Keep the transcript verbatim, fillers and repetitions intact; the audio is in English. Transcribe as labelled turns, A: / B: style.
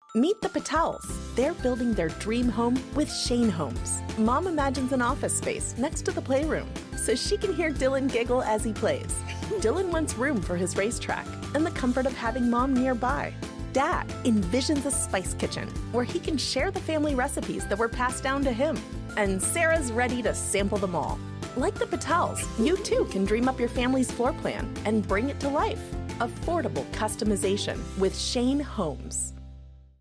A: Meet the Patels. They're building their dream home with Shane Homes. Mom imagines an office space next to the playroom so she can hear Dylan giggle as he plays. Dylan wants room for his racetrack and the comfort of having mom nearby. Dad envisions a spice kitchen where he can share the family recipes that were passed down to him. And Sarah's ready to sample them all. Like the Patels, you too can dream up your family's floor plan and bring it to life. Affordable customization with Shane Homes.